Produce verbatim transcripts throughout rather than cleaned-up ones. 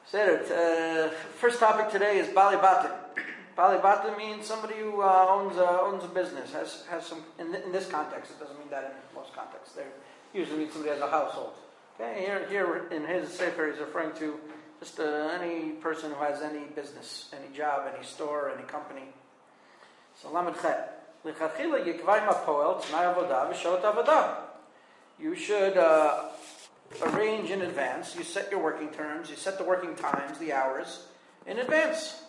Seder, uh, first topic today is Bali Batim. Bali Batim means somebody who uh, owns, uh, owns a business, has has some, in, in this context, it doesn't mean that in most contexts. They usually mean somebody has a household. Okay, here, here in his sefer he's referring to just uh, any person who has any business, any job, any store, any company. So Lamed Chet. L'chachila yikvay mapoel t'nai avodah v'shot avodah. You should uh, arrange in advance. You set your working terms. You set the working times, the hours, in advance.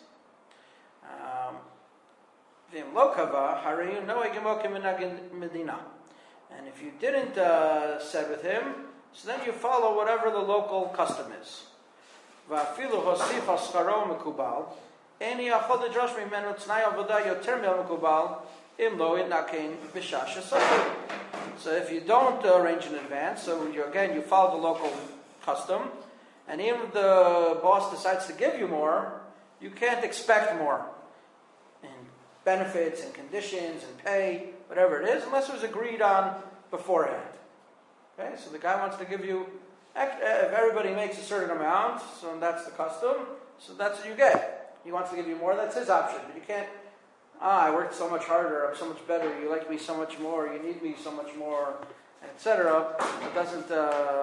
V'im lo kava harayu noeg imokim minhag medina. And if you didn't uh, set with him, so then you follow whatever the local custom is. Va'afilu hosif al scharo mekubal. Eni achol lidrosh mimenu t'nai avodah yoter mil mekubal. So if you don't uh, arrange in advance, so you, again you follow the local custom, and even if the boss decides to give you more, you can't expect more in benefits and conditions and pay, whatever it is, unless it was agreed on beforehand. Okay, so the guy wants to give you, if everybody makes a certain amount, so that's the custom, so that's what you get. He wants to give you more, that's his option, but you can't. Ah, I worked so much harder, I'm so much better, you like me so much more, you need me so much more, et cetera. It doesn't, uh,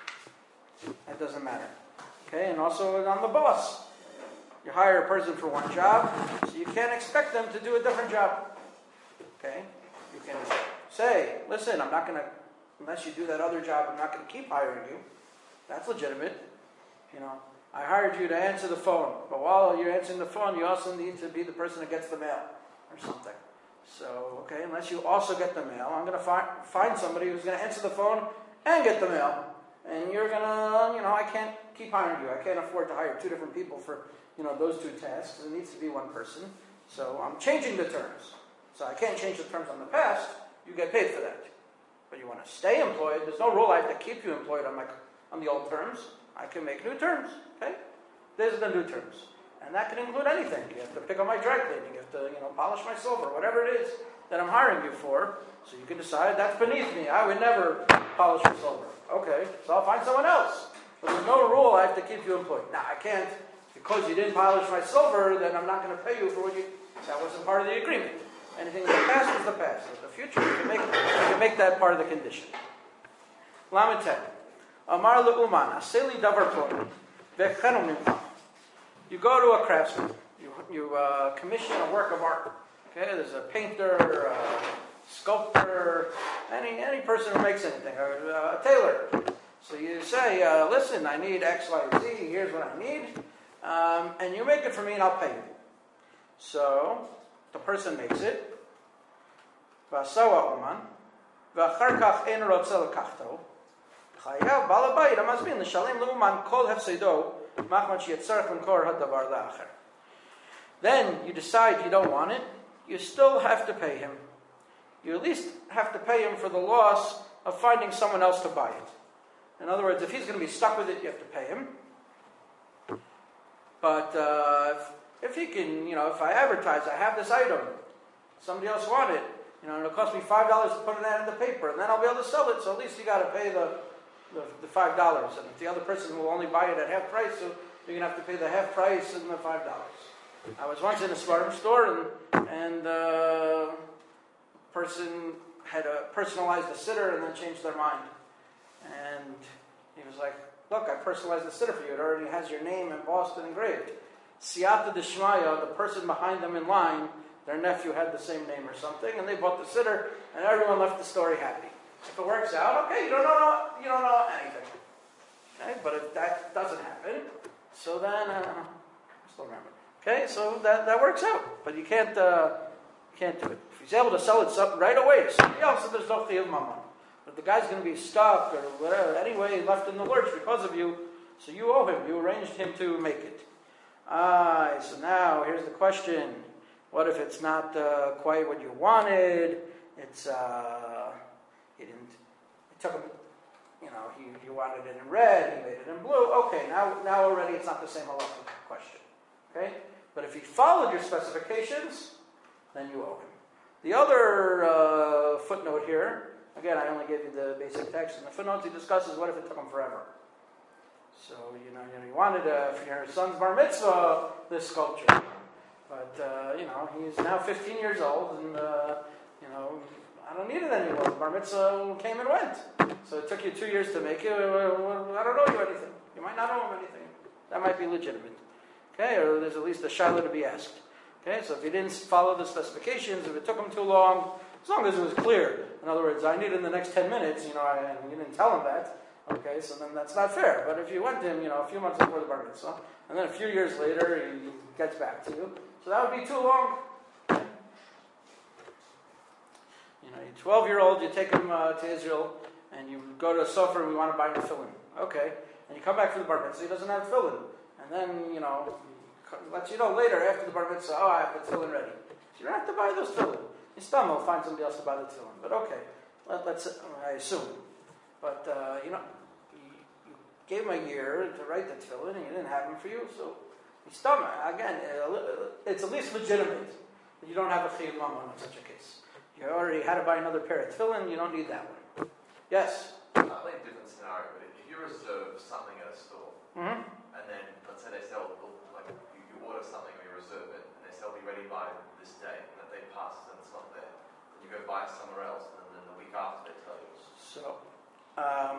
it doesn't matter. Okay, and also on the boss. You hire a person for one job, so you can't expect them to do a different job. Okay, you can say, listen, I'm not going to, unless you do that other job, I'm not going to keep hiring you. That's legitimate, you know. I hired you to answer the phone, but while you're answering the phone, you also need to be the person that gets the mail. Or something. So, okay, unless you also get the mail, I'm going to find find somebody who's going to answer the phone and get the mail. And you're going to, you know, I can't keep hiring you. I can't afford to hire two different people for, you know, those two tasks. It needs to be one person. So I'm changing the terms. So I can't change the terms on the past. You get paid for that. But you want to stay employed. There's no rule I have to keep you employed on my on the old terms. I can make new terms. Okay? These are the new terms. And that can include anything. You have to pick up my dry cleaning. You have to, you know, polish my silver, whatever it is that I'm hiring you for. So you can decide that's beneath me. I would never polish your silver. Okay, so I'll find someone else. But there's no rule I have to keep you employed. Now I can't, because you didn't polish my silver, then I'm not going to pay you for what you. That wasn't part of the agreement. Anything in the past is the past. In the future, you can make you can make that part of the condition. Lamed ten. Amar le'uman aseli davar ploni v'chenu mimcha. You go to a craftsman. You, you uh, commission a work of art. Okay, there's a painter, a sculptor, any any person who makes anything, a, a tailor. So you say, uh, listen, I need X, Y, Z. Here's what I need, um, and you make it for me, and I'll pay you. So the person makes it. V'asawa uman, v'achar kach ein rotzeh lekachto. Chayav bal habayit hamazmin l'shalem leuman kol hefsedo. Then you decide you don't want it, you still have to pay him. You at least have to pay him for the loss of finding someone else to buy it. In other words, if he's going to be stuck with it, you have to pay him. But uh, if, if he can, you know, if I advertise, I have this item, somebody else wants it, you know, it'll cost me five dollars to put an ad in the paper, and then I'll be able to sell it, so at least you got to pay the The, the five dollars, and if the other person will only buy it at half price, so you're gonna have to pay the half price and the five dollars. I was once in a Svarim store, and and uh, person had a personalized a sitter, and then changed their mind. And he was like, "Look, I personalized the sitter for you. It already has your name embossed and engraved." Siyata Deshmaya, the person behind them in line, their nephew had the same name or something, and they bought the sitter, and everyone left the story happy. If it works out, okay, you don't know, you don't know anything. Okay, but if that doesn't happen, so then uh, I still remember. Okay, so that, that works out, but you can't uh, can't do it. If he's able to sell it right away to somebody else, then there's no chiyuv mamon. But if the guy's going to be stuck or whatever, anyway, left in the lurch because of you, so you owe him. You arranged him to make it. Ah, so now here's the question: what if it's not uh, quite what you wanted? It's uh, He didn't. It took him. You know, he, he wanted it in red. He made it in blue. Okay, now now already it's not the same halachic question. Okay, but if he followed your specifications, then you owe him. The other uh, footnote here. Again, I only gave you the basic text. In the footnote, he discusses what if it took him forever. So, you know, you know, you wanted uh, for your son's bar mitzvah this sculpture. But, uh, you know, he's now fifteen years old, and, uh, you know, I don't need it anymore. The bar mitzvah came and went. So it took you two years to make it. I don't owe you anything. You might not owe him anything. That might be legitimate. Okay, or there's at least a shiloh to be asked. Okay, so if you didn't follow the specifications, if it took him too long, as long as it was clear. In other words, I need it in the next ten minutes, you know, and you didn't tell him that. Okay, so then that's not fair. But if you went to him, you know, a few months before the bar mitzvah, and then a few years later, he gets back to you, so that would be too long. You know, you're twelve-year-old, you take him uh, to Israel, and you go to a sofer and we want to buy him a tefillin. Okay, and you come back for the bar mitzvah, he doesn't have tefillin. And then, you know, lets you know later, after the bar mitzvah, oh, I have the tefillin ready. So you don't have to buy those tefillin. You still will find somebody else to buy the tefillin. But okay, let, let's, I assume. But, uh, you know, you, you gave him a year to write the tefillin, and you didn't have him for you, so you still, again, it's at least legitimate that you don't have a chiyuv mamon in such a case. You already had to buy another pair of tefillin, you don't need that one. Yes? Slightly different scenario, but if you reserve something at a store, Mm-hmm. and then, let's say they sell, like, you, you order something or you reserve it, and they say, it'll be ready by this day, and that day passes and it's not there. Then you go buy it somewhere else, and then the week after they tell you. So, um,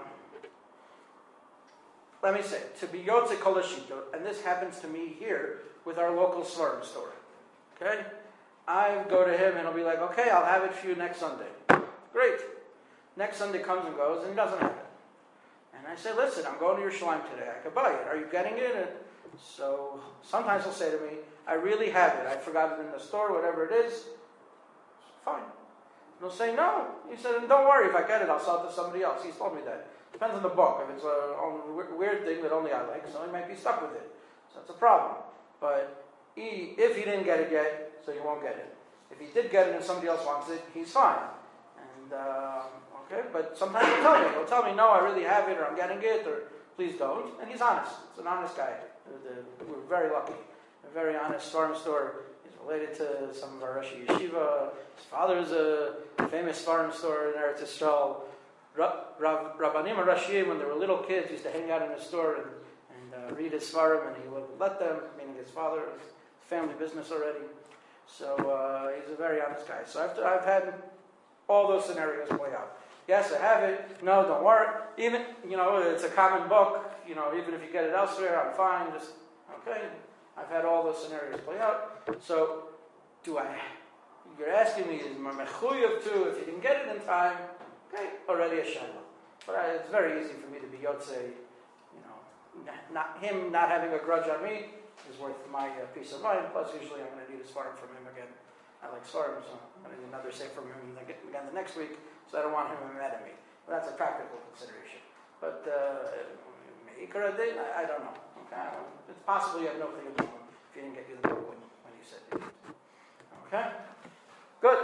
let me say, to be Yotze Kol Hashito, and this happens to me here with our local Svarim store. Okay? I go to him and he'll be like, okay, I'll have it for you next Sunday. Great. Next Sunday comes and goes, and he doesn't have it. And I say, listen, I'm going to Yerushalayim today. I could buy it. Are you getting it? And so sometimes he'll say to me, I really have it. I forgot it in the store, whatever it is. Fine. And he'll say, no. He said, and don't worry. If I get it, I'll sell it to somebody else. He's told me that. Depends on the book. If it's a, a weird thing that only I like, so he might be stuck with it. So that's a problem. But he, if he didn't get it yet, so he won't get it. If he did get it and somebody else wants it, he's fine. And, um, okay, but sometimes he'll tell me. He'll tell me, no, I really have it, or I'm getting it, or please don't. And he's honest. It's an honest guy. We're very lucky. A very honest farm store. He's related to some of our Rosh Yeshiva. His father is a famous farm store in Eretz Yisrael. Rabbanim and Rashiyim, when they were little kids, used to hang out in his store and, and uh, read his svarim, and he would let them, meaning his father, his family business already. So uh, he's a very honest guy. So after I've had all those scenarios play out. Yes, I have it. No, don't worry. Even, you know, it's a common book. You know, even if you get it elsewhere, I'm fine. Just, okay. I've had all those scenarios play out. So, do I, you're asking me, is my mechuyev too, if you didn't get it in time, okay, already a shiloh. But I, it's very easy for me to be yotze, you know, not, him not having a grudge on me is worth my uh, peace of mind. Plus, usually I'm going to need a svarim from him again. I like svarim, so I'm going to need another say from him again the next week. So I don't want him mad at me. But that's a practical consideration. But uh, I, I don't know. Okay, it's possible you have no thing to do if you didn't get you the book when, when you said it. Okay, good.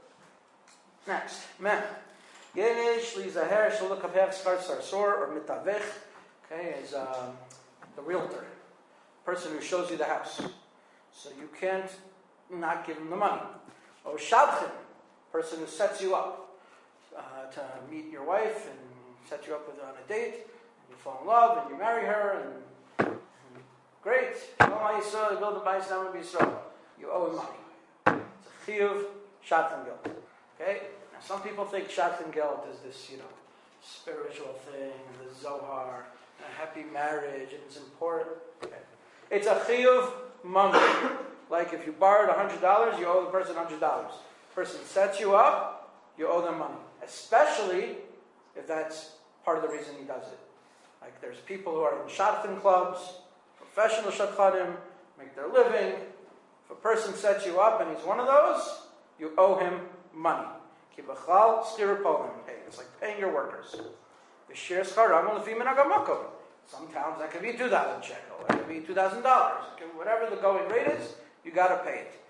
Next, mem. Yesh lizaher shalukapeh skar sarsor or mitavech. Okay, is um, the realtor, person who shows you the house. So you can't not give him the money. Or shabchin, person who sets you up. Uh, to meet your wife and set you up with on a date, and you fall in love and you marry her, and, and great. You build a bais now and Yisrael. You owe him money. It's a chiyuv shat and geld. Okay. Now some people think shat and geld is this, you know, spiritual thing, the Zohar, a happy marriage, and it's important. Okay. It's a chiyuv mamon. Like if you borrowed a hundred dollars, you owe the person a hundred dollars. Person sets you up, you owe them money. Especially if that's part of the reason he does it. Like there's people who are in shadchan clubs, professional shadchanim, make their living. If a person sets you up and he's one of those, you owe him money. Kibachal stirapolim. Hey, it's like paying your workers. Some towns that could be two thousand shekel, that could be two thousand dollars. Whatever the going rate is, you got to pay it.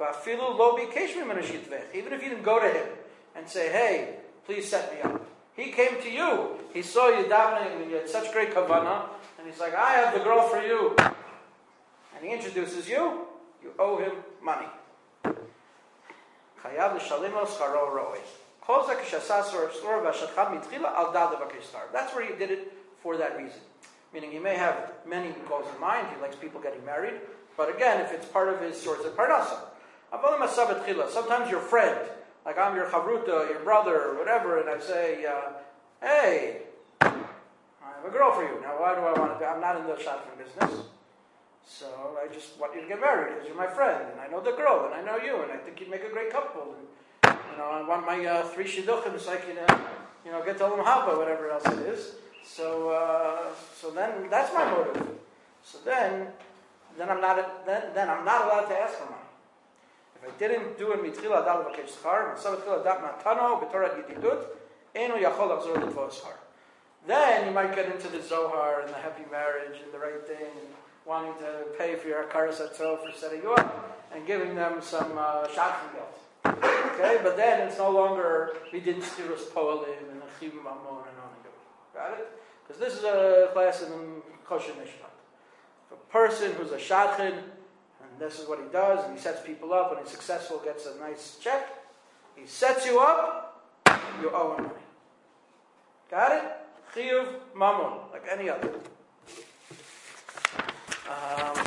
Even if you didn't go to him and say, hey, please set me up. He came to you. He saw you davening and you had such great kavanah. And he's like, I have the girl for you. And he introduces you. You owe him money. That's where he did it for that reason. meaning he may have many goals in mind. He likes people getting married. But again, if it's part of his source of parnasa. Sometimes your friend, like I'm your chavruta, your brother, or whatever, and I say, uh, hey, I have a girl for you. Now, why do I want to do? I'm not in the shadchan business. So I just want you to get married because you're my friend, and I know the girl, and I know you, and I think you'd make a great couple. And, you know, I want my uh, three shidduchim so I can, uh, you know, get to Olam Haba, whatever else it is. So, uh, so then that's my motive. So then, then I'm not, then, then I'm not allowed to ask for money. If I didn't do it mitchila adal v'kesh schar, mitzvah mitchila adat matano b'torah yididut, enu yachol achzor l'tvo schar. Then you might get into the Zohar and the happy marriage and the right thing, and wanting to pay for your akaras hatzol for setting you up and giving them some uh, shadchan guilt. Okay, but then it's no longer we did stirus poalim and the chivim amon and on and go. Got it? Because this is a class in Choshen Mishpat. A person who's a shadchan, and this is what he does, and he sets people up, and he's successful, gets a nice check. He sets you up, you owe him money. Got it? Chiyuv mamon, like any other. Um,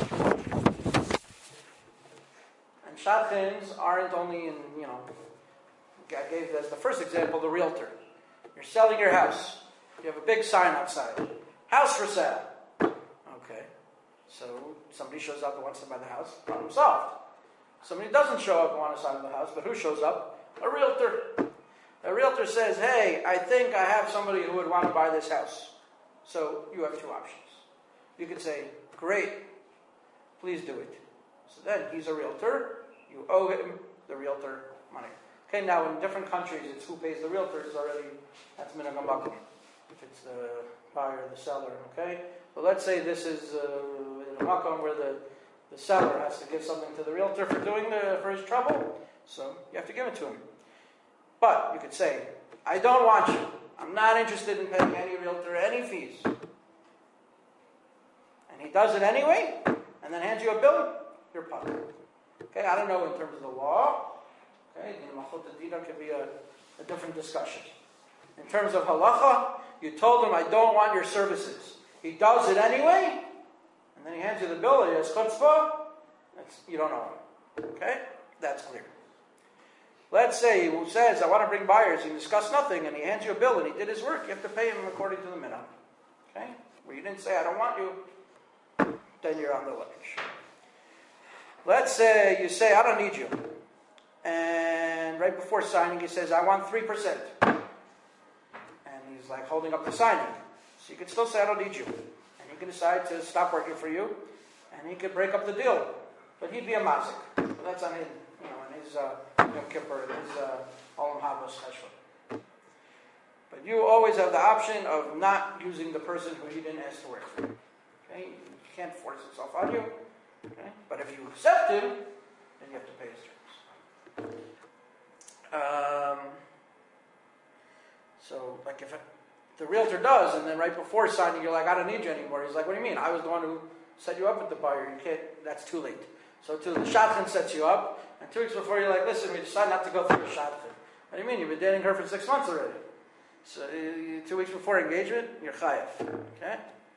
and shadchans aren't only in, you know, I gave as the first example the realtor. You're selling your house. You have a big sign outside. House for sale. Okay. So somebody shows up and wants to buy the house. Problem solved. Somebody doesn't show up and wants to buy the house, but who shows up? A realtor. A realtor says, hey, I think I have somebody who would want to buy this house. So you have two options. You could say, great, please do it. So then he's a realtor. You owe him the realtor money. Okay, now in different countries, it's who pays the realtor is already, that's minhag makom. If it's the buyer or the seller, okay? So let's say this is uh, in a makom where the, the seller has to give something to the realtor for doing the, for his trouble. So you have to give it to him. But you could say, I don't want you. I'm not interested in paying any realtor any fees. And he does it anyway, and then hands you a bill, you're punished. Okay, I don't know in terms of the law. Okay, the Malchut Adina could be a, a different discussion. In terms of halacha, you told him, I don't want your services. He does it anyway, and then he hands you the bill, and he has chutzpah, you don't know him. Okay? That's clear. Let's say he says, I want to bring buyers, he discussed nothing, and he hands you a bill, and he did his work, you have to pay him according to the minhag. Okay? Where you didn't say, I don't want you, then you're on the ledge. Let's say you say, I don't need you. And right before signing, he says, I want three percent. And he's like holding up the signing. So you can still say, I don't need you. And he can decide to stop working for you, and he could break up the deal. But he'd be a mazik. So that's on his, you know, in his uh, Yom Kippur, in his uh, Olam Haba special. But you always have the option of not using the person who you didn't ask to work for. Okay? You can't force itself on you. Okay? But if you accept him, then you have to pay his terms. Um, so, like if it, the realtor does, and then right before signing, you're like, I don't need you anymore. He's like, what do you mean? I was the one who set you up with the buyer. You can't, that's too late. So to the shadchan sets you up, and two weeks before you're like, listen, we decided not to go through the shadchan. What do you mean? You've been dating her for six months already. So you, two weeks before engagement, you're chayav. Okay?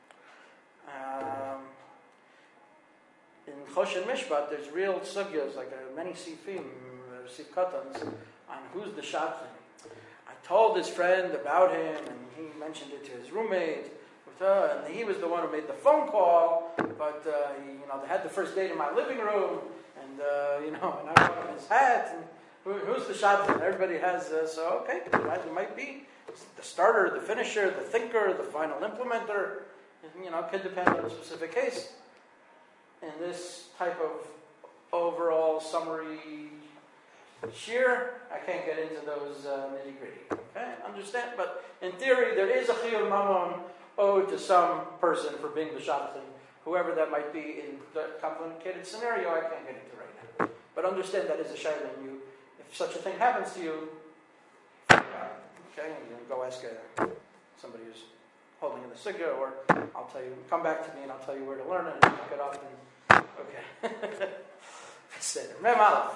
Um, in Choshen Mishpat, there's real sugyas, like uh, many sifim, uh, sif katans, on who's the shadchan. I told his friend about him, and he mentioned it to his roommate, and he was the one who made the phone call, but uh, he, you know, they had the first date in my living room, and uh, you know, and I brought him his hat, and who, who's the shadchan? Everybody has, uh, so okay, it might be the starter, the finisher, the thinker, the final implementer. You know, it could depend on the specific case. In this type of overall summary sheer, I can't get into those uh, nitty gritty. Okay, understand? But in theory, there is a chiyuv mamon owed to some person for being the shadchan, whoever that might be in the complicated scenario. I can't get into right now. But understand that is a shayla. You, if such a thing happens to you, okay, you can go ask a, somebody who's holding in the sugya, or I'll tell you, come back to me and I'll tell you where to learn it and look it up. And okay. Mem Aleph.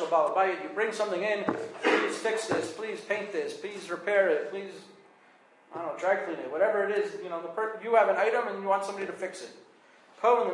You bring something in, please fix this, please paint this, please repair it, please. I don't know, dry clean it, whatever it is, you know, the per- you have an item and you want somebody to fix it. So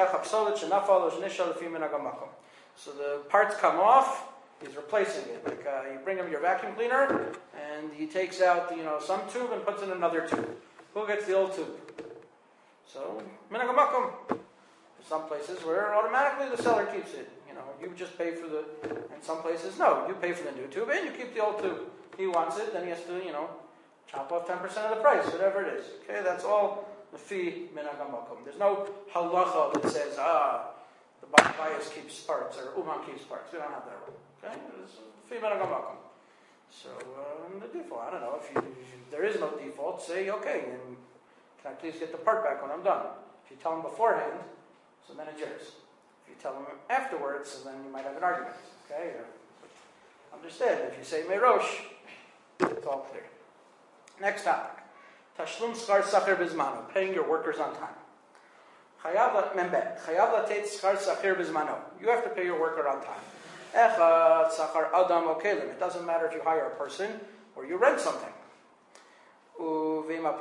the parts come off, he's replacing it. Like uh, you bring him your vacuum cleaner, and he takes out, you know, some tube and puts in another tube. Who gets the old tube? So, minagamakum. There's some places where automatically the seller keeps it. You know, you just pay for the, and some places, no, you pay for the new tube and you keep the old tube. He wants it, then he has to, you know, chop off ten percent of the price, whatever it is. Okay, that's all the fee minagamakum. There's no halacha that says, ah, the bias keeps parts or uman keeps parts. We don't have that rule. Okay, it's fee minagamakum. So, um, the default, I don't know, if, you, if there is no default, say, okay, and can I please get the part back when I'm done? If you tell them beforehand, so then it's yours. If you tell them afterwards, so then you might have an argument. Okay? Or, understand, if you say Merosh, it's all clear. Next topic. Tashlum schar sacher bizmano, paying your workers on time. Chayav membet, chayav latet schar sacher bizmano. You have to pay your worker on time. Echad sachar adam okelim. It doesn't matter if you hire a person or you rent something. There's a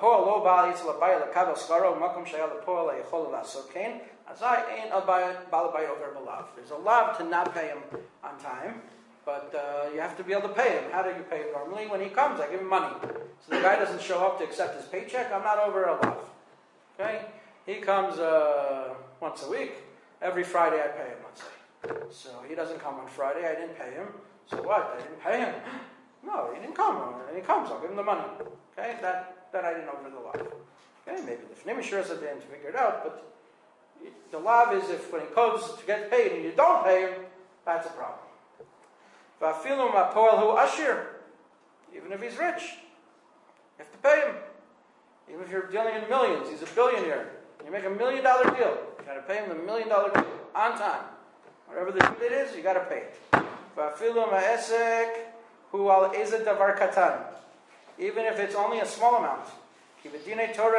lav to not pay him on time, but uh, you have to be able to pay him. How do you pay him normally? When he comes, I give him money. So the guy doesn't show up to accept his paycheck, I'm not over a lav. Okay? He comes uh, once a week. Every Friday I pay him, let's say. So he doesn't come on Friday, I didn't pay him. So what? I didn't pay him. No, he didn't come. And he comes, I'll give him the money. Okay, that, that I didn't over the lav. Okay, maybe the Fnei Mishuras at the end to figure it out, but the lav is if when he comes to get paid and you don't pay him, that's a problem. Va'afilu ma'poel hu ashir, even if he's rich, you have to pay him. Even if you're dealing in millions, he's a billionaire. You make a million dollar deal, you got to pay him the million dollar deal on time. Whatever the deal it is, you got to pay it. Va'afilu ma'esek hu al ezed davar katan. Even if it's only a small amount. In Torah,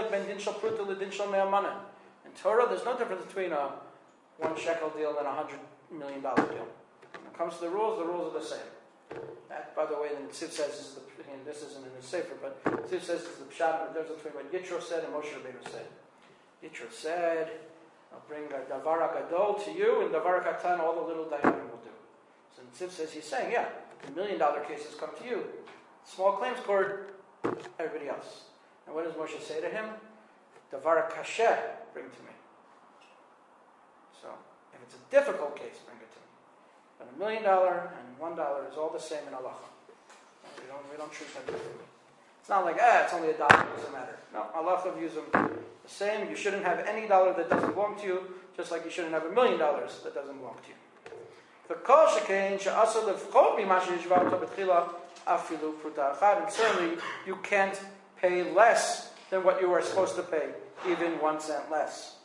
in Torah, there's no difference between a one shekel deal and a hundred million dollar deal. When it comes to the rules, the rules are the same. That, by the way, the Tziv says is the, and this isn't in the Sefer, but Tziv says is the pshat, the difference between what Yitro said and Moshe Rabbeinu said. Yitro said, "I'll bring a davar gadol to you, and davar katan, all the little dayanim will do." So the Tziv says he's saying, yeah, the million dollar cases come to you. Small claims court, everybody else. And what does Moshe say to him? Davar kasheh, bring to me. So, if it's a difficult case, bring it to me. But a million dollar and one dollar is all the same in halacha. We don't, we don't treat them differently. It's not like, ah, it's only a dollar, it doesn't matter. No, halacha views them the same. You shouldn't have any dollar that doesn't belong to you, just like you shouldn't have a million dollars that doesn't belong to you. And certainly, you can't pay less than what you are supposed to pay, even one cent less.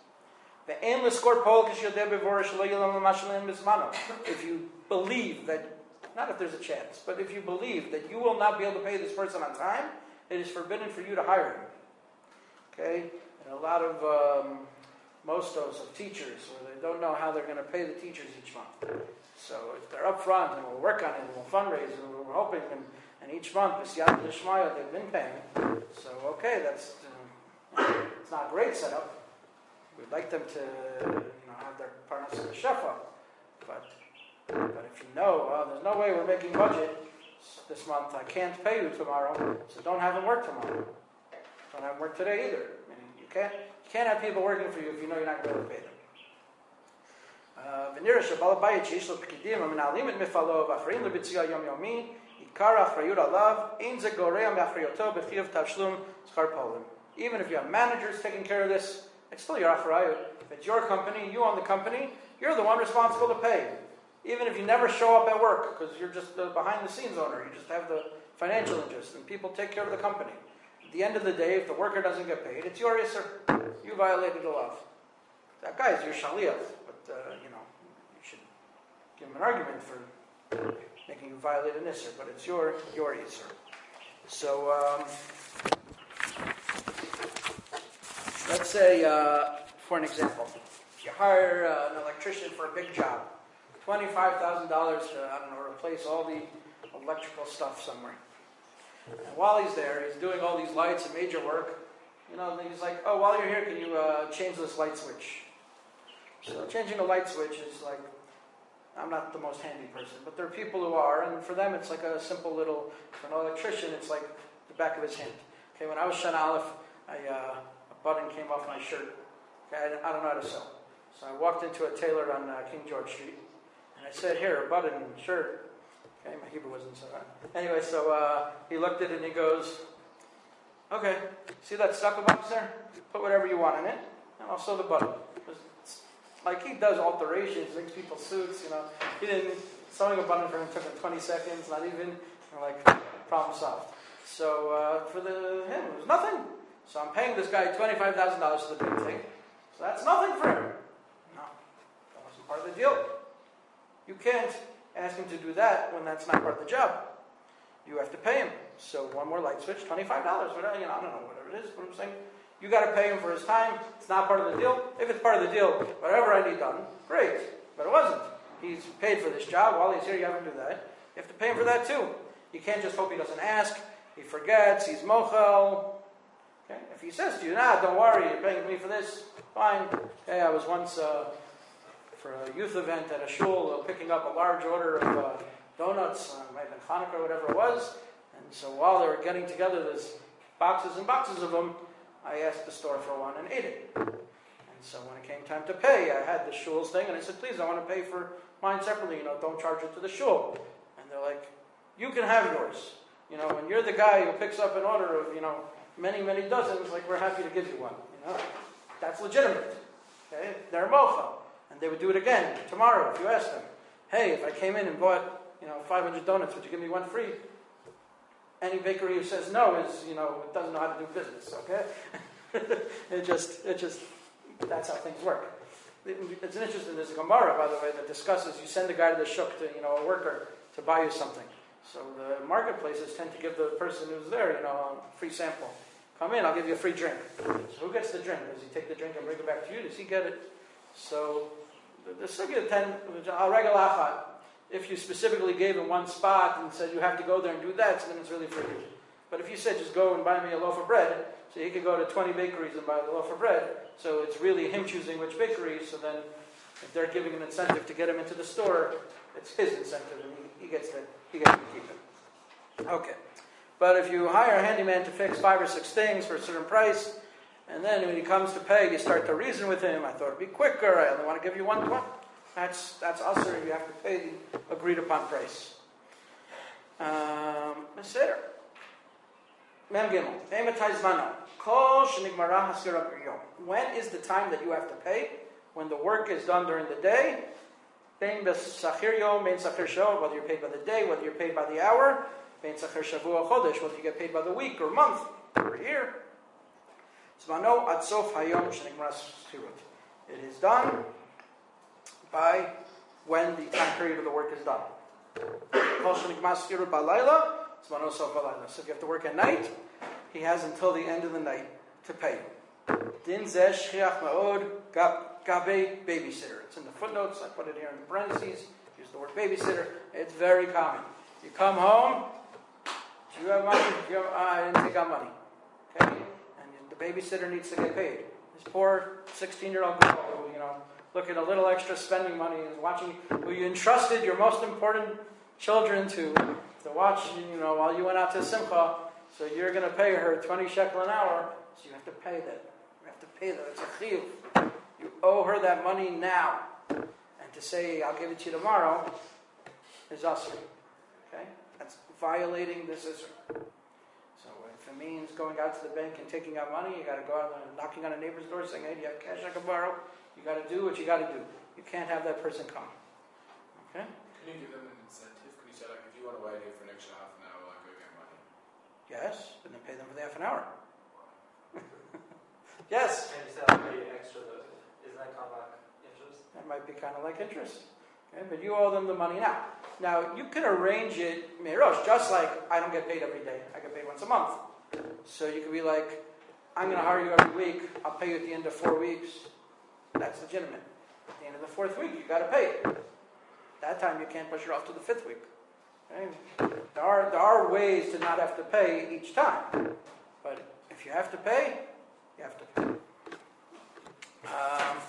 If you believe that, not if there's a chance, but if you believe that you will not be able to pay this person on time, it is forbidden for you to hire him. Okay? And a lot of um, mostos of teachers, where they don't know how they're going to pay the teachers each month. So if they're up front and we'll work on it and we'll fundraise and we're hoping, and, and each month, B'siyata D'Shmaya, they've been paying. So okay, that's uh, it's not a great setup. We'd like them to, you know, have their parnas in the shefa, but but if you know, well, there's no way we're making budget this month. I can't pay you tomorrow, so don't have them work tomorrow. Don't have them work today either. I mean, you can't you can't have people working for you if you know you're not going to be able to pay them. ונראה שבעל הבית שיש לו פקידים המנהלים את מפעלו ואחראים לביצוע יומיומי, עיקר האחריות עליו, אין זה גורע מאחריותו בחיוב תשלום שכר פועלים. Even if you have managers taking care of this, it's still your achrayut. If it's your company, you own the company, you're the one responsible to pay. Even if you never show up at work, because you're just the behind-the-scenes owner, you just have the financial interest, and people take care of the company. At the end of the day, if the worker doesn't get paid, it's your isser. You violated the law. That guy is your shaliach. Uh, you know, you should give him an argument for making you violate an isser, but it's your your isser. So, um, let's say, uh, for an example, you hire uh, an electrician for a big job, twenty-five thousand dollars to, I don't know, replace all the electrical stuff somewhere. And while he's there, he's doing all these lights and major work. You know, and he's like, oh, while you're here, can you uh, change this light switch? So changing a light switch is like, I'm not the most handy person, but there are people who are, and for them it's like a simple little, for an electrician, it's like the back of his hand. Okay, when I was Shana Aleph, I, uh, a button came off my shirt. Okay, I, I don't know how to sew. So I walked into a tailor on uh, King George Street, and I said, here, a button, shirt. Okay, my Hebrew wasn't so right. Anyway, so uh, he looked at it and he goes, okay, see that stucco box there? Put whatever you want in it, and I'll sew the button. Like, he does alterations, makes people suits, you know. He didn't, sewing a button for him took him twenty seconds, not even, you know, like, problem solved. So, uh, for the him, it was nothing. So I'm paying this guy twenty-five thousand dollars for the big thing. So that's nothing for him. No, that wasn't part of the deal. You can't ask him to do that when that's not part of the job. You have to pay him. So one more light switch, twenty-five dollars, whatever, you know, I don't know, whatever it is, what I'm saying. You got to pay him for his time. It's not part of the deal. If it's part of the deal, whatever I need done, great. But it wasn't. He's paid for this job. While he's here, you have to do that. You have to pay him for that too. You can't just hope he doesn't ask. He forgets. He's mochel. Okay? If he says to you, nah, don't worry, you're paying me for this, fine. Okay, I was once uh, for a youth event at a shul, uh, picking up a large order of uh, donuts, uh, maybe Hanukkah or whatever it was. And so while they were getting together, there's boxes and boxes of them. I asked the store for one and ate it. And so when it came time to pay, I had the shul's thing, and I said, please, I want to pay for mine separately, you know, don't charge it to the shul. And they're like, you can have yours. You know, and you're the guy who picks up an order of, you know, many, many dozens, like, we're happy to give you one. You know, that's legitimate. Okay? They're mocha. And they would do it again tomorrow if you ask them. Hey, if I came in and bought, you know, five hundred donuts, would you give me one free? Any bakery who says no is, you know, doesn't know how to do business, okay? it just, it just, that's how things work. It's interesting, there's a Gemara, by the way, that discusses, you send a guy to the shuk, to, you know, a worker, to buy you something. So the marketplaces tend to give the person who's there, you know, a free sample. Come in, I'll give you a free drink. So who gets the drink? Does he take the drink and bring it back to you? Does he get it? So the, the sugya ten, al if you specifically gave him one spot and said you have to go there and do that, so then it's really for you. But if you said just go and buy me a loaf of bread, so he could go to twenty bakeries and buy the loaf of bread, so it's really him choosing which bakery, so then if they're giving an incentive to get him into the store, it's his incentive and he, he gets to he gets to keep it. Okay. But if you hire a handyman to fix five or six things for a certain price, and then when he comes to pay, you start to reason with him, I thought it'd be quicker, I only want to give you one twenty. That's that's usher. You have to pay the agreed upon price. Um, Seder. Mem Gimel. When is the time that you have to pay? When the work is done during the day. Whether you're paid by the day, whether you're paid by the hour. Whether you get paid by the week or month or year. It is done by when the time period of the work is done. So if you have to work at night, he has until the end of the night to pay. Din zeh shchiach ma'od gabe babysitter. It's in the footnotes. I put it here in the parentheses. Use the word babysitter. It's very common. You come home. Do you have money? Do you have, uh, I didn't take out money. Okay, and the babysitter needs to get paid. This poor sixteen-year-old girl who, you know, looking a little extra spending money and watching, who you entrusted your most important children to to watch, you know, while you went out to Simcha. So you're going to pay her twenty shekel an hour. So you have to pay that. You have to pay that. It's a chiyuv. You owe her that money now. And to say, I'll give it to you tomorrow, is usher. Okay? That's violating this isser. So if it means going out to the bank and taking out money, you got to go out and knocking on a neighbor's door saying, hey, do you have cash I can borrow? You got to do what you got to do. You can't have that person come. Okay? Can you give them an incentive? Can you say, like, if you want to wait here for an extra half an hour, like, go get money? Yes, and then pay them for the half an hour. Yes? And you said I'll pay you extra, though. Isn't that kind of like interest? That might be kind of like interest. Okay? But you owe them the money now. Now, you can arrange it, Mirosh, just like I don't get paid every day. I get paid once a month. So you could be like, I'm going to hire you every week. I'll pay you at the end of four weeks. That's legitimate. At the end of the fourth week, you got to pay it. That time you can't push it off to the fifth week. Okay? There are, there are ways to not have to pay each time. But if you have to pay, you have to pay. Um,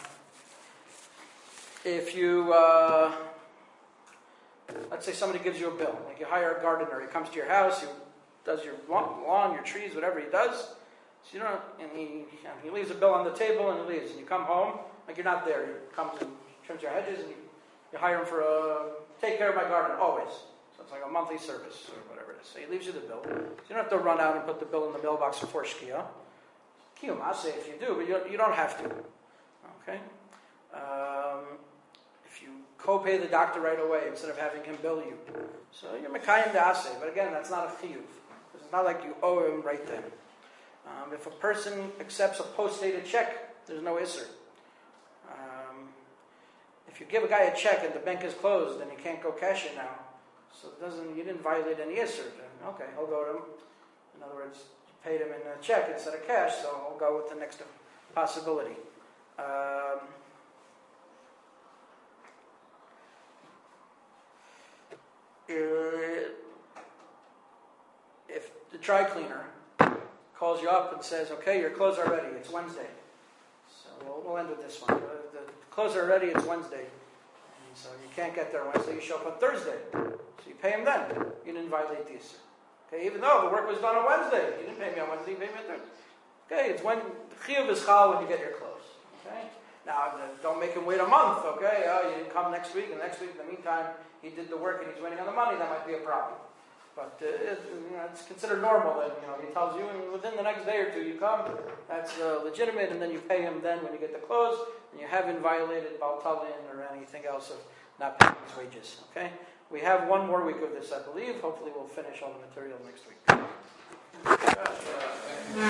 if you, uh, let's say somebody gives you a bill, like you hire a gardener, he comes to your house, he does your lawn, your trees, whatever he does, so you don't, and he, he leaves a bill on the table and he leaves, and you come home, like you're not there, he comes and trims your hedges, and you, you hire him for a, take care of my garden, always. So it's like a monthly service, or whatever it is. So he leaves you the bill. So you don't have to run out and put the bill in the mailbox before Shkia. Kiyum, I'll say if you do, but you, you don't have to. Okay? Um, if you co-pay the doctor right away instead of having him bill you. So you're Mekayim the Aseh, but again, that's not a chiyuv. It's not like you owe him right then. Um, if a person accepts a post-dated check, there's no isser. Um, if you give a guy a check and the bank is closed, then he can't go cash it now. So it doesn't, you didn't violate any isser. Okay, I'll go to him. In other words, you paid him in a check instead of cash, so I'll go with the next possibility. Um, if the dry cleaner calls you up and says, okay, your clothes are ready, it's Wednesday. So we'll, we'll end with this one. The, the clothes are ready, it's Wednesday. And so you can't get there Wednesday, you show up on Thursday. So you pay him then. You didn't violate the issur. Okay, even though the work was done on Wednesday. You didn't pay me on Wednesday, you paid me on Thursday. Okay, it's when, the chiyuv is chal when you get your clothes. Okay? Now, don't make him wait a month, okay? Oh, you didn't come next week, and next week, in the meantime, he did the work and he's waiting on the money, that might be a problem. But uh, it, you know, it's considered normal that, you know, he tells you, and within the next day or two you come, that's uh, legitimate, and then you pay him then when you get the clothes, and you haven't violated Baltalin or anything else of not paying his wages, okay? We have one more week of this, I believe. Hopefully we'll finish all the material next week.